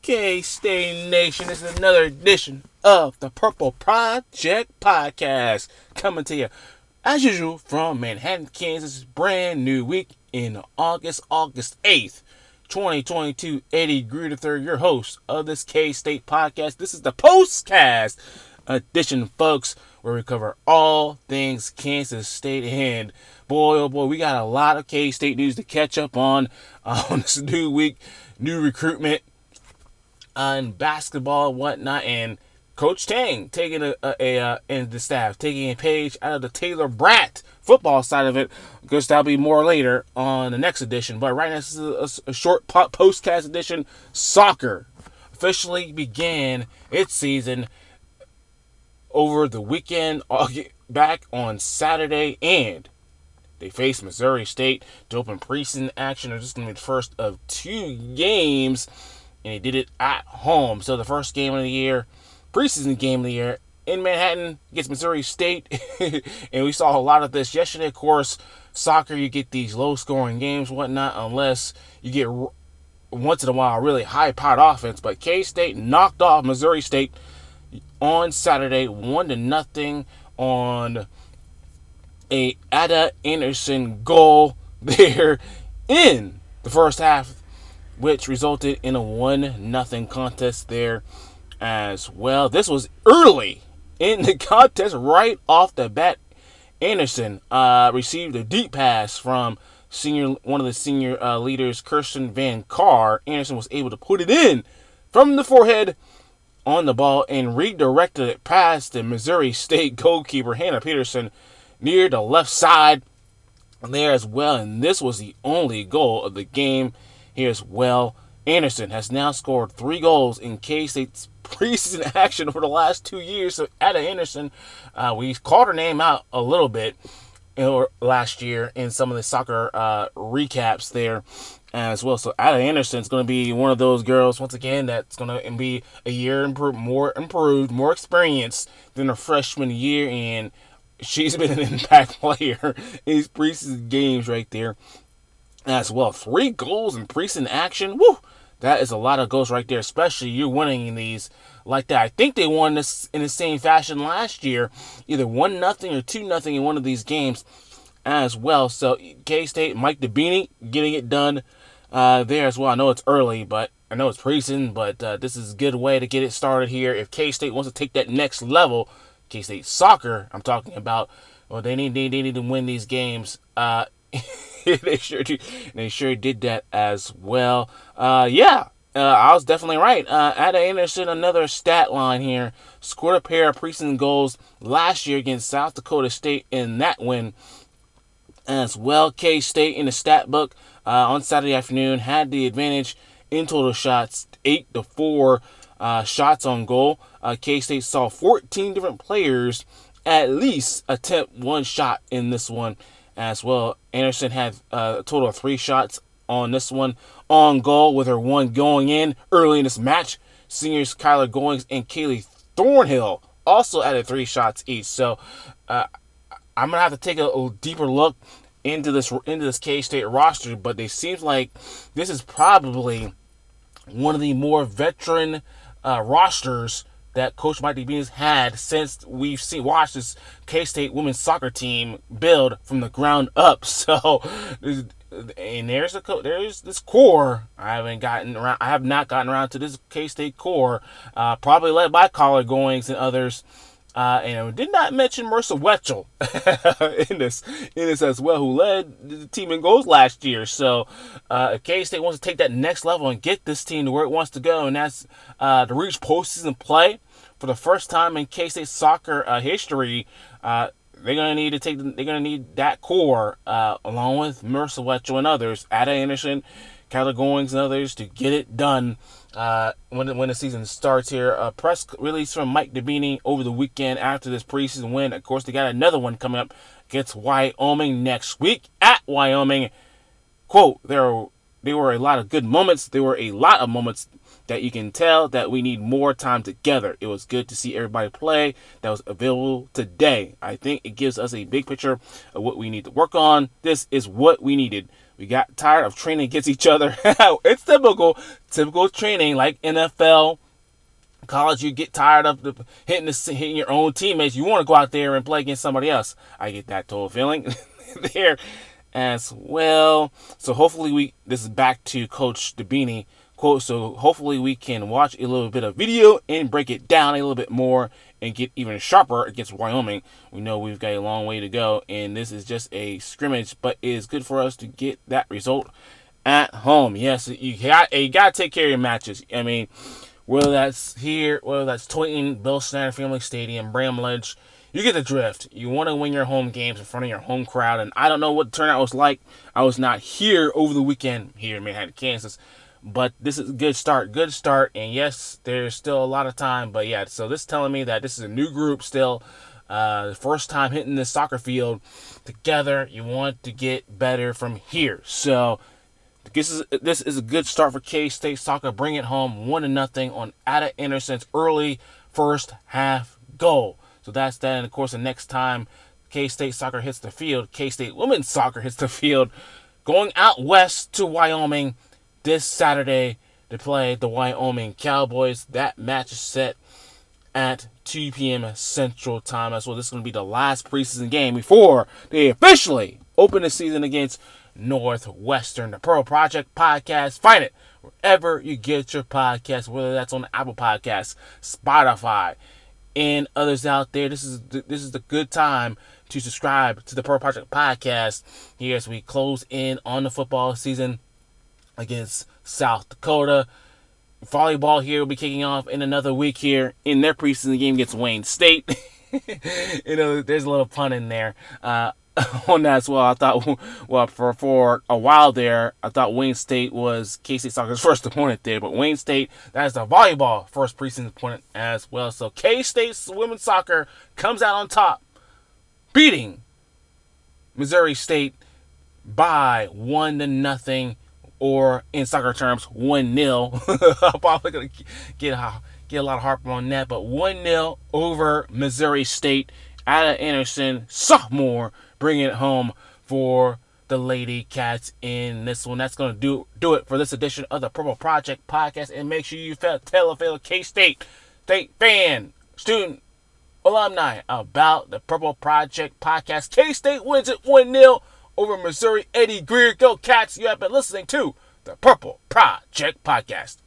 K-State Nation, this is another edition of the Purple Project Podcast. Coming to you, as usual, from Manhattan, Kansas. Brand new week in August 8th, 2022. Eddie Greer III, your host of this K-State Podcast. This is the Postcast edition, folks, where we cover all things Kansas State. And boy, oh boy, we got a lot of K-State news to catch up on this new week, new recruitment in basketball and whatnot, and Coach Tang taking and the staff taking a page out of the Taylor Bratt football side of it, because that'll be more later on the next edition. But right now, this is a short postcast edition. Soccer officially began its season over the weekend, back on Saturday, and they faced Missouri State to open preseason action. It's just going to be the first of two games, and they did it at home. So the first game of the year, preseason game of the year, in Manhattan against Missouri State. And we saw a lot of this yesterday. Of course, soccer, you get these low-scoring games, whatnot, unless you get once in a while really high-powered offense. But K-State knocked off Missouri State on Saturday, 1-0 on a Ada Anderson goal there in the first half, which resulted in a 1-0 contest there as well. This was early in the contest, right off the bat. Anderson received a deep pass from one of the senior leaders, Kirsten Van Carr. Anderson was able to put it in from the forehead on the ball and redirected it past the Missouri State goalkeeper, Hannah Peterson, near the left side there as well. And this was the only goal of the game here as well. Anderson has now scored 3 goals in K-State's preseason action over the last 2 years. So Ada Anderson, we called her name out a little bit last year in some of the soccer recaps there as well. So Ada Anderson is going to be one of those girls, once again, that's going to be a year more experienced than her freshman year, and she's been an impact player in these preseason games right there as well. 3 goals in preseason action. Woo! That is a lot of goals right there, especially you're winning in these like that. I think they won this in the same fashion last year, either 1-0 or 2-0 in one of these games as well. So K-State, Mike DeBeanie getting it done there as well. I know it's early, but I know it's preseason, but this is a good way to get it started here. If K-State wants to take that next level, K-State soccer, I'm talking about, well, they need to win these games. They sure did that as well. I was definitely right. Ada Anderson, another stat line here, scored a pair of preseason goals last year against South Dakota State in that win as well. K-State in the stat book on Saturday afternoon had the advantage in total shots, 8-4 shots on goal. K-State saw 14 different players at least attempt one shot in this one as well. Anderson had a total of 3 shots on this one on goal, with her one going in early in this match. Seniors Kyler Goings and Kaylee Thornhill also added 3 shots each. So I'm gonna have to take a deeper look into this K-State roster, but it seems like this is probably one of the more veteran rosters that Coach Mike DeBeanie had since we've watched this K-State women's soccer team build from the ground up. So, and there's this core. I have not gotten around to this K-State core, probably led by Kyler Goings and others. And I did not mention Marissa Wetchell in this as well, who led the team in goals last year. So if K-State wants to take that next level and get this team to where it wants to go, and that's to reach postseason play for the first time in K-State soccer history, they're gonna need that core along with Marissa Wetchell and others, Ada Anderson, Kyler Goings and others, to get it done when the season starts here. A press release from Mike DeBeanie over the weekend after this preseason win. Of course, they got another one coming up against Wyoming next week at Wyoming. Quote, there were a lot of good moments. There were a lot of moments that you can tell that we need more time together. It was good to see everybody play that was available today. I think it gives us a big picture of what we need to work on. This is what we needed. We got tired of training against each other. It's typical training like NFL. College, you get tired of hitting your own teammates. You want to go out there and play against somebody else. I get that total feeling there as well. So hopefully this is back to Coach Dabini quote. So hopefully we can watch a little bit of video and break it down a little bit more and get even sharper against Wyoming. We know we've got a long way to go, and this is just a scrimmage, but it is good for us to get that result at home. Yes, you got to take care of your matches. I mean, whether that's here, whether that's Toyton, Bill Snyder Family Stadium, Bramlage, you get the drift. You want to win your home games in front of your home crowd, and I don't know what the turnout was like. I was not here over the weekend here in Manhattan, Kansas, but this is a good start, and yes, there's still a lot of time, but yeah, so this is telling me that this is a new group still, the first time hitting this soccer field together. You want to get better from here, so this is a good start for K-State soccer. Bring it home 1-0 on Ada Anderson's early first half goal. So that's that. And of course, the next time K-State soccer hits the field, K-State women's soccer hits the field, going out west to Wyoming this Saturday to play the Wyoming Cowboys. That match is set at 2 p.m. Central Time as well. This is going to be the last preseason game before they officially open the season against Northwestern. The Pearl Project Podcast. Find it wherever you get your podcasts, whether that's on Apple Podcasts, Spotify, and others out there. This is the good time to subscribe to the Pearl Project Podcast here as we close in on the football season against South Dakota. Volleyball here will be kicking off in another week here in their preseason game against Wayne State. There's a little pun in there. On that as well. I thought, well, for a while there, I thought Wayne State was K-State soccer's first opponent there, but Wayne State, that is the volleyball first preseason opponent as well. So K-State's women's soccer comes out on top, beating Missouri State by 1-0, or in soccer terms, 1-0. I'm probably gonna get a lot of harp on that, but 1-0 over Missouri State. Ada Anderson, sophomore, bringing it home for the Lady Cats in this one. That's going to do it for this edition of the Purple Project Podcast. And make sure you tell a fellow K-State fan, student, alumni about the Purple Project Podcast. K-State wins it 1-0 over Missouri. Eddie Greer, go Cats. You have been listening to the Purple Project Podcast.